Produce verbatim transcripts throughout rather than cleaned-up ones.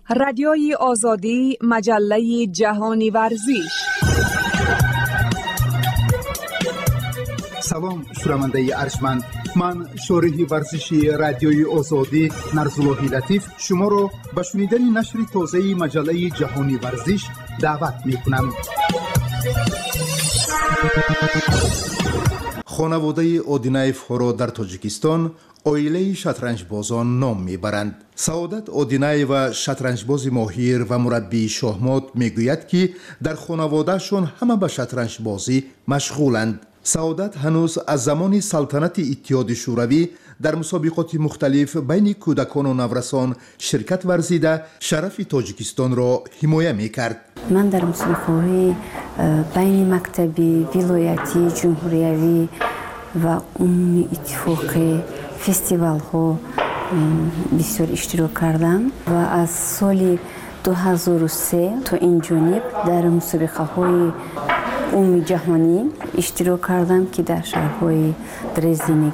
رادیوی آزادی، مجله جهانی ورزش. سلام شنونده ارجمند، من شارح ورزشی رادیوی آزادی نرزاللهی لطیف شما را به شنیدن نشر تازه مجله جهانی ورزش دعوت می‌کنم. خانواده اودینایف‌ها در تاجیکستان اویله شطرنجبازان نام میبرند. سعادت اودینایو شطرنجباز ماهر و مربی شاهمات میگوید که در خانوادهشان همه به شطرنجبازی مشغولند. سعادت هنوز از زمان سلطنت اتحاد شوروی در مسابقات مختلف بین کودکان و نورسان شرکت ورزیده شرف تاجیکستان را حمایت میکرد. من در مسابقات بین مکتبی، ولایتی، جمهوریوی و عمومی اتفاقی فستیوال ها بسیار اشتراک کردم و از سال دو هزار و سه تا این جانب در مسابقه های عمومی جهانی اشتراک کردم که در شهرهای درزدن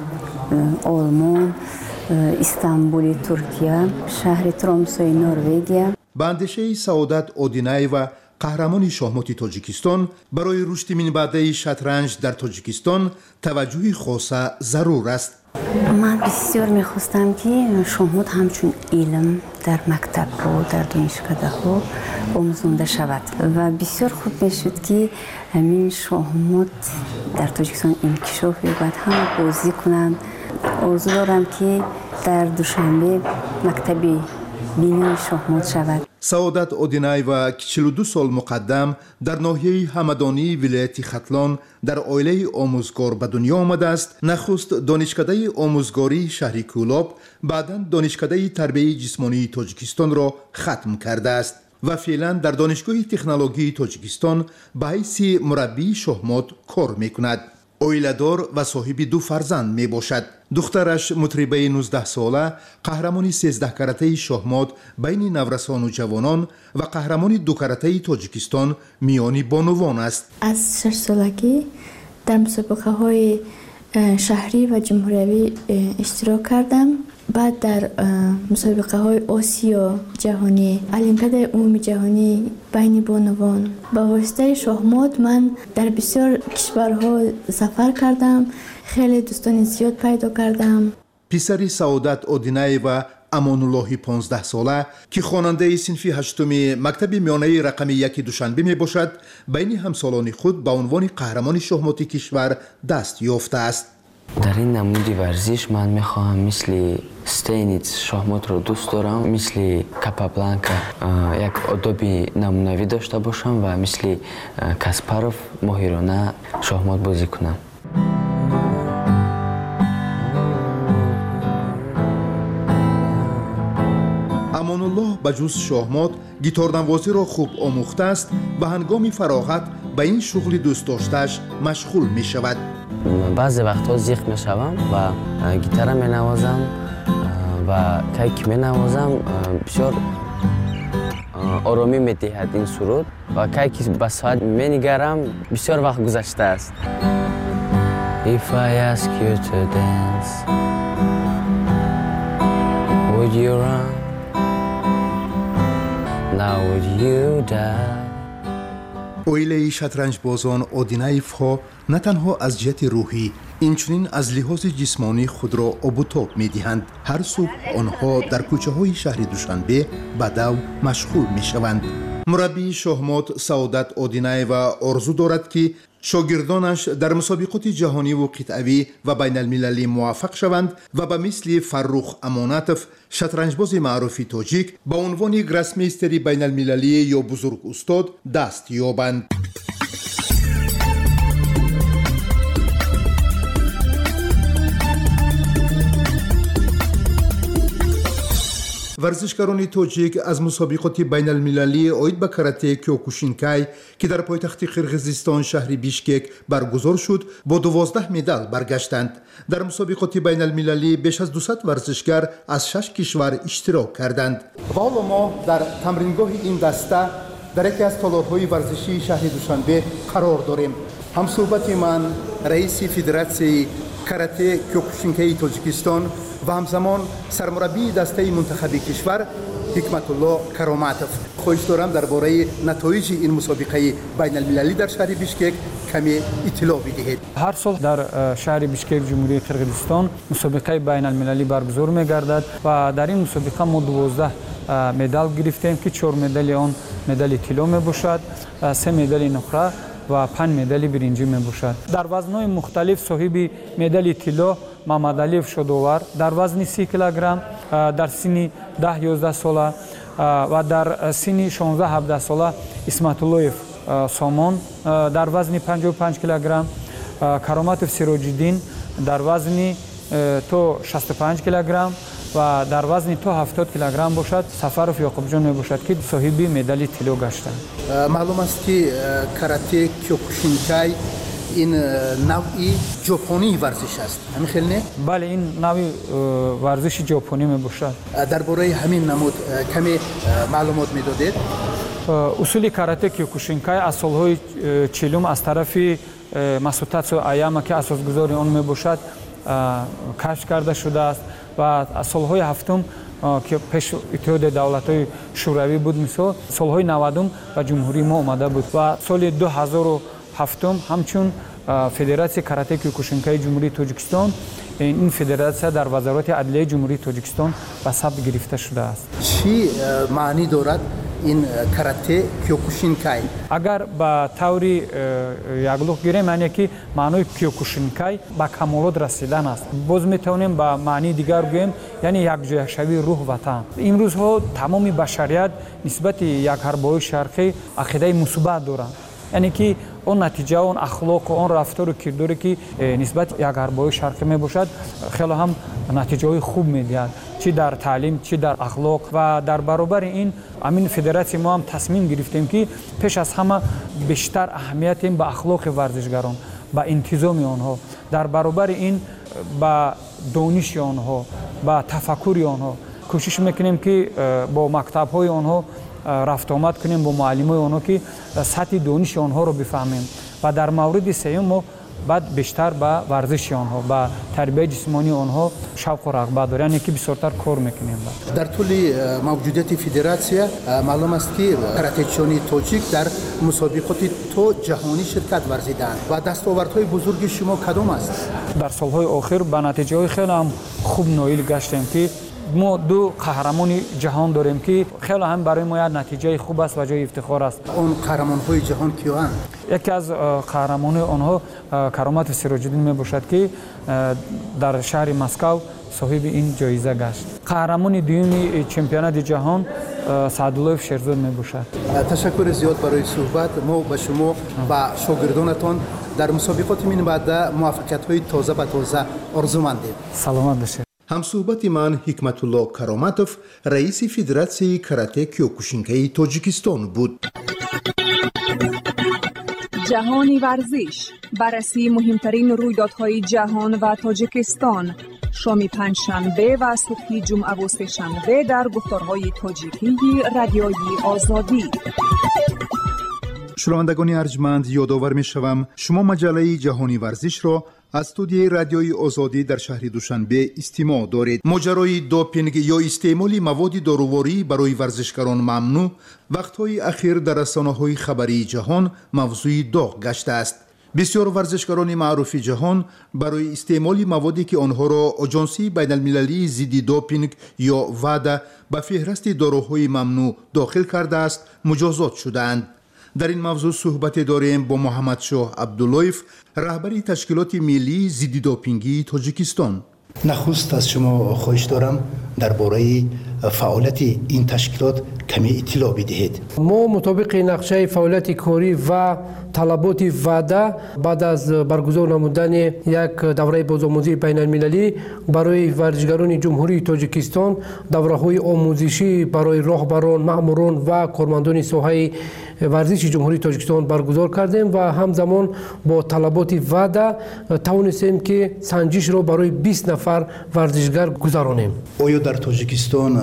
آلمان، استانبول ترکیه، شهر ترامسای نروژ. به اندیشه سعادت اودینایو قهرمان شاهمات تاجیکستان برای رشد منبعد شطرنج در تاجیکستان توجه خاص ضرور است. من بسیار میخواستم که شاهمات همچون علم در مکتب ها، در دانشکده ها آموزانده شود و بسیار خوب میشد که همین شاهمات در تاجیکستان انکشاف یابد، همه بازی کنند. آرزو دارم که در دوشنبه مکتبی بینای شاهمات شود. سعادت اودینایو که چهل و دو سال مقدم در ناحیه همدانی ولایت ختلان در عائله آموزگار به دنیا آمده است. نخست دانشکده آموزگاری شهر کولاب، بعداً دانشکده تربیت جسمانی تاجیکستان را ختم کرده است و فعلا در دانشگاه تکنولوژی تاجیکستان به حیث مربی شاهمات کار میکند. اویله‌دار و صاحب دو فرزند می باشد. دخترش مطربه نوزده ساله، قهرمان سیزده کرته شاهمات بین نورسان و جوانان و قهرمان دو کرته تاجیکستان میانی بانوان است. از شش سالگی در مسابقه های شهری و جمهوریوی اشتراک کردم. بعد در مسابقه های آسیا جهانی، المپیاد عمومی جهانی بین بانوان با واسطه شاهمات من در بسیار کشورها سفر کردم، خیلی دوستان زیاد پیدا کردم. پسر سعادت اودینایو امان الله پانزده ساله که خواننده صنف هشتم مکتب میانه رقم یک دوشنبه می باشد، بین همسالان خود به عنوان قهرمان شاهمات کشور دست یافته است. در این نمودی ورزش من میخواهم مثل استینیتس شاهمات رو دوست دارم، مثل کاپابلانکا یک آدابی نمونوی داشته باشم و مثل کاسپاروف ماهرانه شاهمات بازی کنم. امان الله بجز شاهمات گیتارنوازی را خوب آموخته است و هنگام فراغت به این شغل دوست داشته‌اش مشغول می شود. بعضی وقتها زیخ می شوم و گیتار می نوازم و کیک می نوازم. بسیار آرامی می دهد این سرود و کیک به ساعت می نگرم. بسیار وقت گذشته است. If I ask you to dance, would you run? Now would you die? اویله شطرنجبازان اودینایف‌ها نه تنها از جهت روحی اینچنین از لحاظ جسمانی خود را آب و تاب می‌دهند. هر صبح آنها در کوچه‌های شهر دوشنبه به دو مشغول می‌شوند. مربی شاهمات سعادت اودینایو آرزو دارد که شاگردانش در مسابقات جهانی و قطعی و بین المللی موفق شوند و به مثل فرخ امانتوف شطرنجباز معروف تاجیک به عنوان گراسمیستر بین المللی یا بزرگ استاد دست یابند. ورزشکاران تاجیک از مسابقات بین المللی عاید به کاراته کیوکوشینکای که در پایتخت قرقیزستان شهر بیشکک برگزار شد با دوازده مدال برگشتند. در مسابقات بین المللی بیش از دویست ورزشکار از شش کشور اشتراک کردند. حالا ما در تمرینگاه این دسته در یکی از تالارهای ورزشی شهر دوشنبه قرار داریم. همصحبت من رئیس فدراسیون کاراته کیوکوشینکای تاجیکستان و همزمان سرمربی دسته منتخب کشور حکمت الله کراماتوف. خواهش دارم درباره نتایج این مسابقه بین المللی در شهر بیشکک کمی اطلاع بدهید. هر سال در شهر بیشکک جمهوری قرقیزستان مسابقه بین المللی برگزار می‌گردد و در این مسابقه ما دوازده مدال گرفتیم که چهار مدال آن مدال طلا میباشد، سه مدال نقره و پنج مدال برنجی میباشد. در وزن‌های مختلف صاحب مدال طلا محمد علیف شدوار در وزن سی کیلوگرم، در سن ده یازده ساله و در سن شانزده هفده ساله اسمت اللهیف سامان در وزن پنجاه و پنج کیلوگرم، کراماتوف سراج‌الدین در وزن تو شصت و پنج کیلوگرم و در وزن تو هفتاد کیلوگرم باشد. سفرов یعقوبجان میباشد که صاحب مدال طلا گشتند. معلوم است که کاراته کیوکوشینکای این نوعی ژاپنی ورزش است. همین خیلی نه؟ بله، این نوعی ورزش ژاپنی میباشد. درباره همین نمود کمی معلومات میدادید؟ اصول کاراته کیوکوشینکای از سالهای چهلم از طرف ماسوتاتسو آیاما که اساسگذار آن میباشد کشف کرده شده است و از سالهای هفتم که پیش اتحاد دولت‌های شوروی بود، مثلا سالهای نودم و جمهوری ما آمده بود و سال دو هزار و هفت همچون فدراسیون کاراته کیوکوشینکای جمهوری تاجیکستان، این فدراسیون در وزارت عدلیه جمهوری تاجیکستان به ثبت گرفته شده است. چی معنی دارد این کاراته کیوکوشینکای؟ اگر با طوری یگلوخ گیریم معنی که معنی کیوکوشینکای با کمالات رسیدن است. باز میتونیم با معنی دیگر بگوییم یعنی یکجهشوی روح و تن. امروز ها تمام بشریت نسبت یک حربای شرقی عقیده مثبت دارند، یعنی که اون نتیجه اون اخلاق و اون رفتار و کرداری که نسبت یک حربای شرقی می باشد خیلی هم نتیجه های خوب میدهد، چی در تعلیم چی در اخلاق. و در برابر این امین فدراسیون ما هم تصمیم گرفتیم که پیش از همه بیشتر اهمیت به اخلاق ورزشگران، با انتظام آنها، در برابر این با دانش آنها، با تفکر آنها کوشش میکنیم که با مکتب های آنها رفت آمد کنیم، با معلمای آنها که سطح دانش آنها رو بفهمیم و در مورد سوم ما بعد بیشتر با ورزش آنها، با تربیت جسمانی آنها شوق و رغبت داریم، یعنی که بسیارتر کار میکنیم. در طول موجودیت فدراسیون معلوم است که کراته‌چیان تاجیک در مسابقات تو جهانی شرکت ورزیدند و دستاوردهای بزرگ شما کدام است؟ در سالهای آخر به نتیجه خیلی هم خوب نایل گشتیم که ما دو قهرمان جهان داریم که خیلی هم برای ما نتیجه خوب است و جای افتخار است. اون قهرمان‌های جهان کیان؟ یکی از قهرمان آنها کراماتوف سراج‌الدین میباشد که در شهر مسکو صاحب این جایزه گشت. قهرمان دوم چمپیونات جهان سعداللهیف شیرزاد میباشد. تشکر زیاد برای صحبت. ما به شما و شاگردانتان در مسابقات من بعد موفقیت‌های تازه به تازه آرزومندیم. سلامت باشید. همصحبت من حکمت الله کراماتوف، رئیس فدراسیون کاراته کیوکوشینکای تاجیکستان بود. جهانی ورزش، بررسی مهمترین رویدادهای جهان و تاجیکستان، شام پنجشنبه و صبح جمعه و سه‌شنبه در گفتارهای تاجیکی رادیوی آزادی. شنوندگان ارجمند، یادآور می‌شوم شما مجله جهانی ورزش را از استودیوی رادیوی آزادی در شهر دوشنبه استماع دارید. ماجرای دوپینگ یا استعمال مواد داروواری برای ورزشکاران ممنوع وقت‌های اخیر در رسانه‌های خبری جهان موضوع داغ گشته است. بسیار ورزشکاران معروف جهان برای استعمال موادی که آنها را آژانسی بین المللی ضد دوپینگ یا وادا به فهرست داروهای ممنوع داخل کرده است مجازات شدند. در این موضوع صحبت داریم با محمد شاه عبداللهیف، رهبری تشکیلات ملی ضد دوپینگی تاجیکستان. نخست از شما خواهش دارم درباره فعالیت این تشکیلات کمی اطلاع بدهید. ما مطابق نقشه فعالیت کاری و طلبات وادا بعد از برگزار نمودن یک دوره بازآموزی بین المللی برای ورزشکاران جمهوری تاجیکستان، دوره‌های آموزشی برای راهبران، مأموران و کارمندان ساحه ورزش جمهوری تاجیکستان برگزار کردیم و همزمان با طلبات وادا توانستیم که سنجش را برای بیست نفر ورزشکار گذرانیم. آیا در تاجیکستان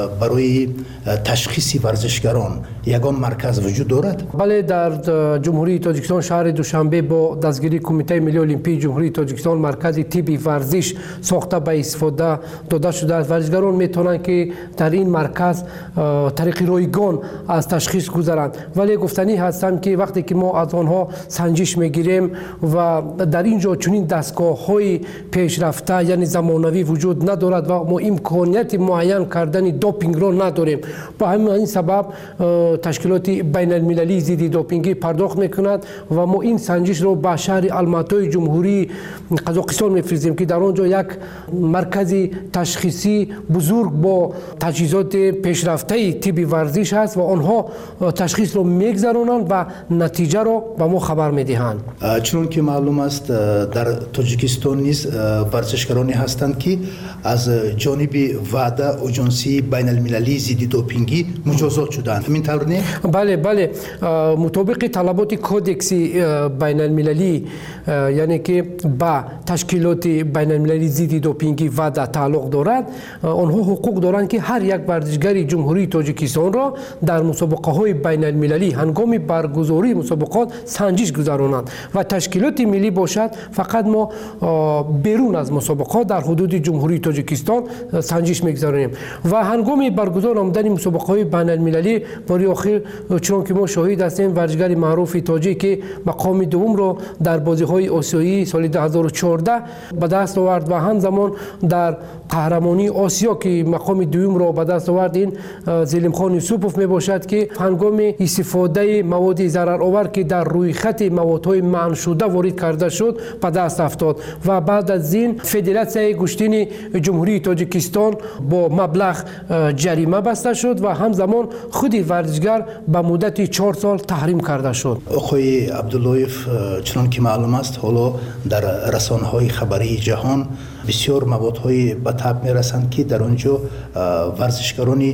برای تشخیص ورزشکاران یگان مرکز وجود دارد؟ بله، در جمهوری تاجیکستان شهر دوشنبه با دستگیری کمیته ملی المپی جمهوری تاجیکستان مرکز طبی ورزش ساخته به استفاده داده شده است. ورزشکاران میتونند که در این مرکز طریق رایگان از تشخیص گذرند، ولی گفتنی هستم که وقتی که ما از آنها سنجش میگیریم و در اینجا چنین دستگاه های پیشرفته یعنی زمانوی وجود ندارد و ما امکانیت معین کردن دوپینگ را نداریم. با همین سبب تشکیلات بین المللی ضد دوپینگی پرداخت میکند و ما این سنجش را به شهر الماتای جمهوری قزاقستان میفرستیم که در آنجا یک مرکز تشخیصی بزرگ با تجهیزات پیشرفته طبی ورزش است و آنها تشخیص را میگذرانند و نتیجه را به ما خبر میدهند. چون که معلوم است در تاجیکستان نیز ورزشکارانی هستند که از جانب وعده اجنسی بین المللی ضد دوپینگی مجازات شدند. همین طور نه؟ بله بله، مطابق طلبات کودکس بین المللی یعنی که با تشکیلات بین المللی ضد دوپینگی وعده تعلق دارد، آنها حقوق دارند که هر یک ورزشگر جمهوری تاجیکستان را در مسابقه های بین المللی هنگام برگزاری مسابقات سنجش گذرانند و تشکیلات ملی باشد فقط ما بیرون از مسابقات در حدود جمهوری تاجیکستان سنجش میگذاریم و هنگام برگزار نمودن مسابقه های بین المللی برای آخر چون که ما شاهد هستیم ورزشگر معروف تاجیک که مقام دوم را در بازی های آسیایی سال دو هزار و چهارده به دست آورد و همزمان در قهرمانی آسیا که مقام دوم را به دست آورد این زلیم خان یوسفوف می باشد که هنگام استفاده مواد ضررآور که در روی خط موادهای منع شده وارد کرده شد به دست افتاد و بعد از این فدراسیون گشتین جمهوری تاجیکستان با مبلغ جریمه بسته شد و همزمان خود ورزشگر به مدت چهار سال تحریم کرده شد. آقای عبداللهیف، چنان که معلوم است حالا در رسانه‌های خبری جهان بسیار موادهای به تاب میرسند که در آنجا ورزشکاران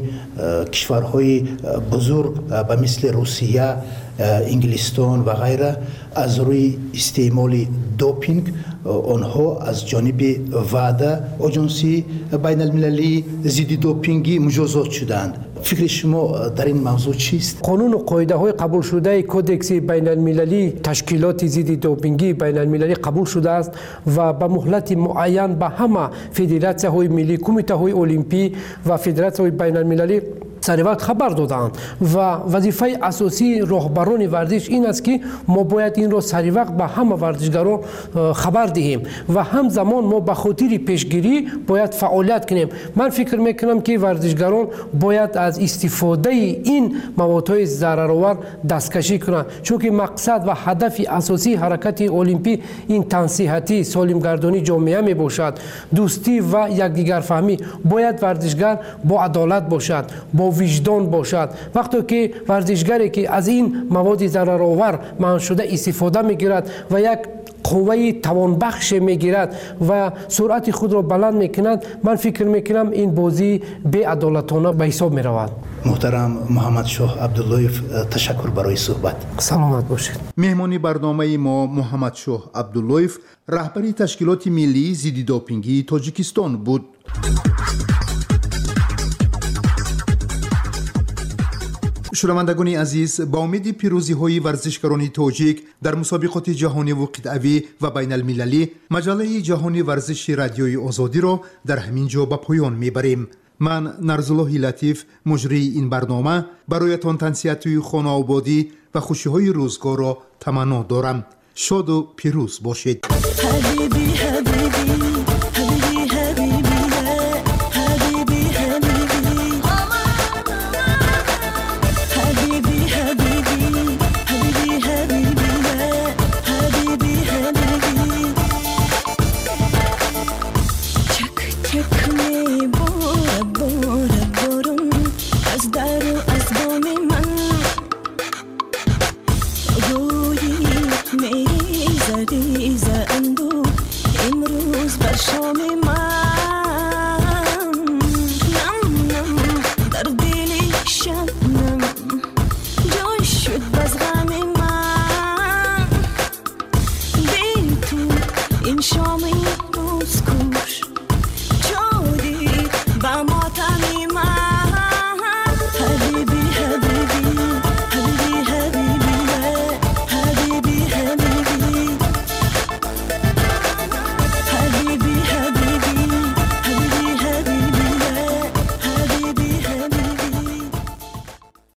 کشورهای بزرگ به مثل روسیه، انگلستان و غیره از روی استعمال دوپینگ آنها از جانب وعده اجنسی بین المللی ضد دوپینگی مجازات شدند. فکر شما در این موضوع چیست؟ قانون و قاعده های قبول شده کودکس بین المللی تشکیلات ضد دوپینگی بین المللی قبول شده است و به مهلت معین به همه فدراسیون های ملی، کمیته های المپی و فدراسیون های بین المللی سر وقت خبر دادند و وظیفه اساسی راهبران ورزش این است که ما باید این را سر وقت به همه ورزشگران خبر دهیم و همزمان ما به خاطر پیشگیری باید فعالیت کنیم. من فکر میکنم که ورزشگران باید از استفاده این موادهای ضررآور دستکشی کنند، چون که مقصد و هدف اساسی حرکت المپی این تنصیحاتی سالمگردانی جامعه می باشد، دوستی و یکدیگر فهمی. باید ورزشگر با عدالت باشد، با وجدان باشد. وقتی که ورزشگری که از این مواد ضررآور منع شده استفاده میگیرد و یک قوه توانبخش میگیرد و سرعت خود را بلند میکند، من فکر میکنم این بازی بی عدالتانه به حساب میرود. محترم محمد شاه عبداللهیف، تشکر برای صحبت. سلامت باشید. مهمانی برنامه ما محمد شاه عبداللهیف، رهبری تشکیلات ملی ضد دوپینگی تاجیکستان بود. شنوندگان عزیز، با امید پیروزی های ورزشکاران تاجیک در مسابقات جهانی و قطعی و بین المللی، مجله جهانی ورزش رادیوی آزادی را در همین جا به پایان میبریم. من نرزالله لطیف، مجری این برنامه، برایتان تنسیت خانه آبادی و خوشی های روزگار را تمنا دارم. شاد و پیروز باشید.